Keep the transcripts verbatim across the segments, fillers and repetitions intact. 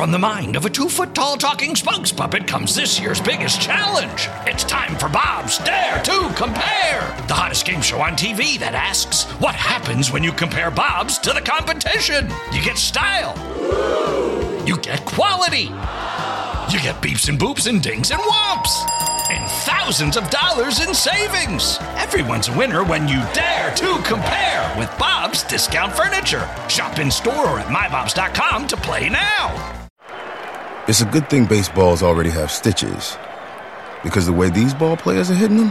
From the mind of a two-foot-tall talking spokes puppet comes this year's biggest challenge. It's time for Bob's Dare to Compare, the hottest game show on T V that asks, what happens when you compare Bobs to the competition? You get style. You get quality. You get beeps and boops and dings and whomps. And thousands of dollars in savings. Everyone's a winner when you dare to compare with Bob's Discount Furniture. Shop in store or at my bobs dot com to play now. It's a good thing baseballs already have stitches. Because the way these ball players are hitting them?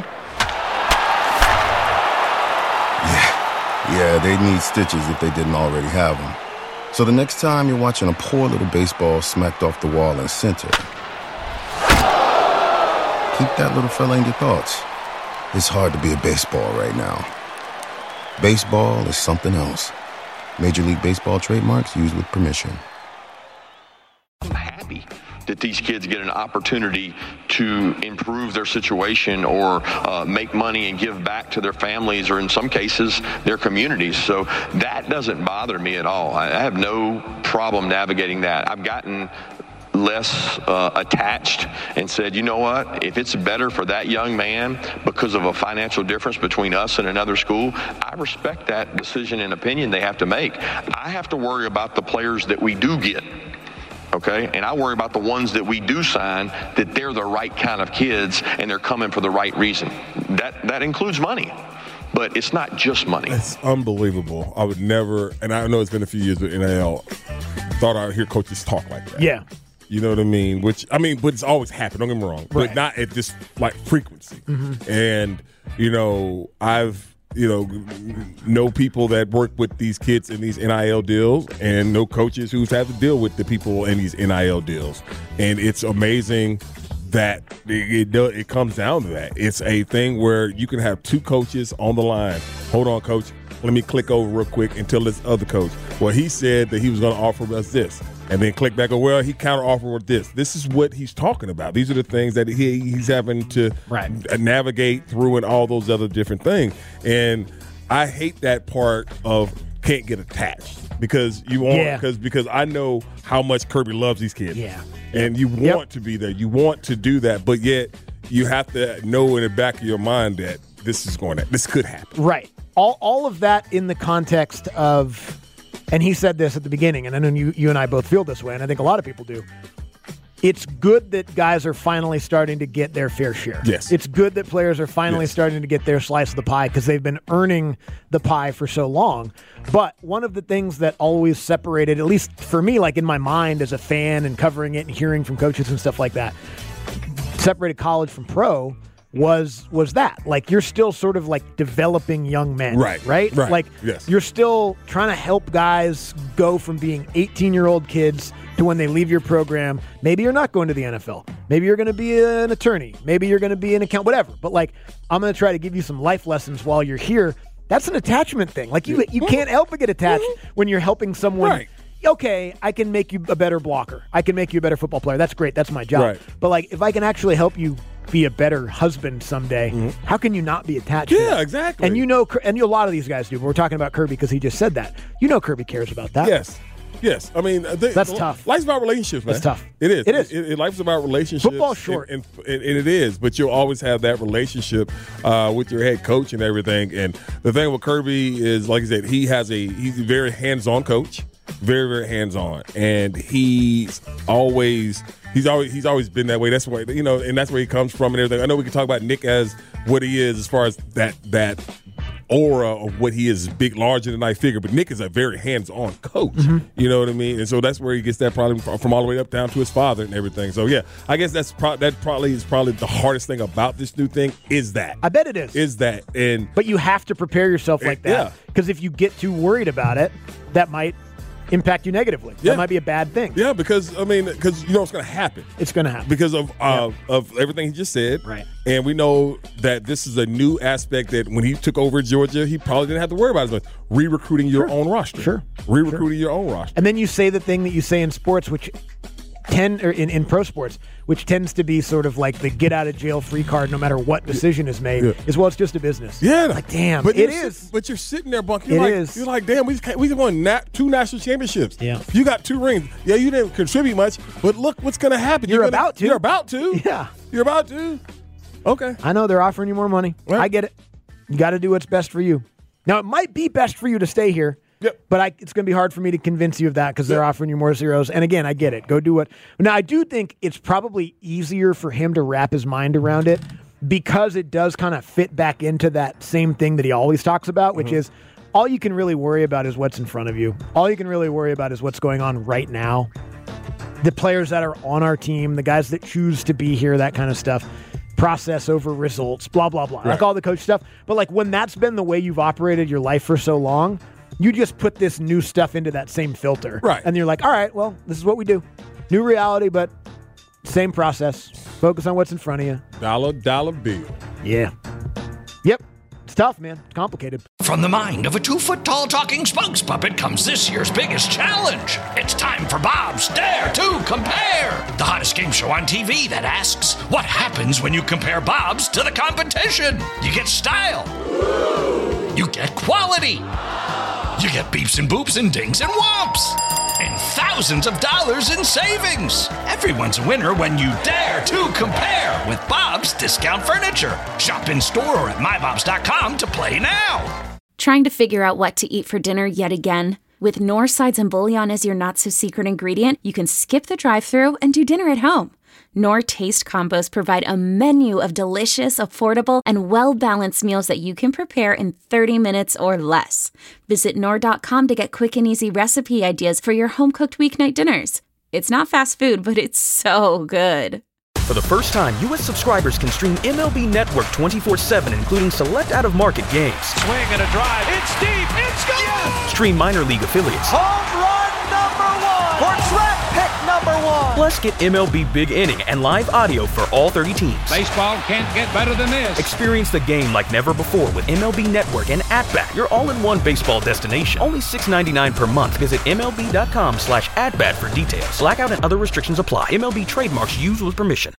Yeah, yeah, they need stitches if they didn't already have them. So the next time you're watching a poor little baseball smacked off the wall in center, keep that little fella in your thoughts. It's hard to be a baseball right now. Baseball is something else. Major League Baseball trademarks used with permission. I'm happy that these kids get an opportunity to improve their situation or uh, make money and give back to their families or in some cases their communities. So that doesn't bother me at all. I have no problem navigating that. I've gotten less uh, attached and said, you know what, if it's better for that young man because of a financial difference between us and another school, I respect that decision and opinion they have to make. I have to worry about the players that we do get. Okay, and I worry about the ones that we do sign, that they're the right kind of kids and they're coming for the right reason. That that includes money, but it's not just money. It's unbelievable. I would never, and I know it's been a few years with N I L, thought I would hear coaches talk like that. Yeah. You know what I mean? Which, I mean, but it's always happened, don't get me wrong, right. but not at this, like, frequency. Mm-hmm. And, you know, I've, you know, know people that work with these kids in these N I L deals and know coaches who've had to deal with the people in these N I L deals. And it's amazing that it, it, it comes down to that. It's a thing where you can have two coaches on the line. Hold on, coach. Let me click over real quick and tell this other coach. Well, he said that he was going to offer us this. And then click back, oh, well, he counter-offered with this. This is what he's talking about. These are the things that he, he's having to right. navigate through and all those other different things. And I hate that part of can't get attached because you want yeah. because because I know how much Kirby loves these kids. Yeah. And you yep. want to be there. You want to do that, but yet you have to know in the back of your mind that this is going to this could happen. Right. All all of that in the context of, and he said this at the beginning, and I know you, you and I both feel this way, and I think a lot of people do. It's good that guys are finally starting to get their fair share. Yes. It's good that players are finally yes. starting to get their slice of the pie because they've been earning the pie for so long. But one of the things that always separated, at least for me, like in my mind as a fan and covering it and hearing from coaches and stuff like that, separated college from pro was was that. Like, you're still sort of like developing young men. Right. Right? Right. Like, yes. you're still trying to help guys go from being eighteen-year-old kids to when they leave your program. Maybe you're not going to the N F L. Maybe you're going to be an attorney. Maybe you're going to be an account, whatever. But, like, I'm going to try to give you some life lessons while you're here. That's an attachment thing. Like, you you can't help but get attached when you're helping someone. Right. Okay, I can make you a better blocker. I can make you a better football player. That's great. That's my job. Right. But, like, if I can actually help you be a better husband someday, mm-hmm. how can you not be attached to Yeah, that? exactly. And you know, and a lot of these guys do, but we're talking about Kirby because he just said that. You know Kirby cares about that. Yes. Yes. I mean, they, that's tough. Life's about relationships, man. That's tough. It is. It is. It, it, life's about relationships. Football's short. And, and, and it is, but you'll always have that relationship uh, with your head coach and everything. And the thing with Kirby is, like I said, he has a he's a very hands-on coach. Very, very hands-on, and he's always he's always he's always been that way. That's why, you know, and that's where he comes from and everything. I know we can talk about Nick as what he is as far as that that aura of what he is, big, larger than life figure. But Nick is a very hands-on coach. Mm-hmm. You know what I mean? And so that's where he gets that problem from, from all the way up down to his father and everything. So yeah, I guess that's pro- that probably is probably the hardest thing about this new thing is that. I bet it is. Is that and but you have to prepare yourself like that because yeah. if you get too worried about it, that might impact you negatively. Yeah. That might be a bad thing. Yeah, because, I mean, because you know what's going to happen. It's going to happen. Because of uh, yep. of everything he just said. Right. And we know that this is a new aspect that when he took over Georgia, he probably didn't have to worry about as much. Re-recruiting your sure. own roster. Sure. Re-recruiting sure. your own roster. And then you say the thing that you say in sports, which ten or in, in pro sports, which tends to be sort of like the get out of jail free card no matter what decision is made, yeah. is well, it's just a business. Yeah. Like, damn, but it is. is. But you're sitting there, Buck. You're It like, is. You're like, damn, we just, we just won nat- two national championships. Yeah. You got two rings. Yeah, you didn't contribute much, but look what's going to happen. You're gonna, about to. You're about to. Yeah. You're about to. Okay. I know they're offering you more money. Right. I get it. You got to do what's best for you. Now, it might be best for you to stay here, Yep. but I, it's going to be hard for me to convince you of that because they're Yep. offering you more zeros. And again, I get it. Go do what. Now, I do think it's probably easier for him to wrap his mind around it because it does kind of fit back into that same thing that he always talks about, which mm-hmm. is all you can really worry about is what's in front of you. All you can really worry about is what's going on right now. The players that are on our team, the guys that choose to be here, that kind of stuff. Process over results, blah, blah, blah. Right. Like all the coach stuff. But like when that's been the way you've operated your life for so long, you just put this new stuff into that same filter. Right. And you're like, all right, well, this is what we do. New reality, but same process. Focus on what's in front of you. Dollar, dollar bill. Yeah. Yep. It's tough, man. It's complicated. From the mind of a two-foot-tall talking spokes puppet comes this year's biggest challenge. It's time for Bob's Dare to Compare, the hottest game show on T V that asks, what happens when you compare Bob's to the competition? You get style. You get quality. You get beeps and boops and dings and whomps. And thousands of dollars in savings. Everyone's a winner when you dare to compare with Bob's Discount Furniture. Shop in store or at my bobs dot com to play now. Trying to figure out what to eat for dinner yet again? With Knorr sides and bouillon as your not-so-secret ingredient, you can skip the drive-thru and do dinner at home. Knorr Taste Combos provide a menu of delicious, affordable, and well-balanced meals that you can prepare in thirty minutes or less. Visit Knorr dot com to get quick and easy recipe ideas for your home-cooked weeknight dinners. It's not fast food, but it's so good. For the first time, U S subscribers can stream M L B Network twenty-four seven, including select out-of-market games. Swing and a drive. It's deep. It's gone. Yes! Stream minor league affiliates. Home run number one. For draft pick number one. Plus, get M L B Big Inning and live audio for all thirty teams. Baseball can't get better than this. Experience the game like never before with M L B Network and At-Bat, your all-in-one baseball destination. Only six dollars and ninety-nine cents per month. Visit M L B dot com slash at bat for details. Blackout and other restrictions apply. M L B trademarks used with permission.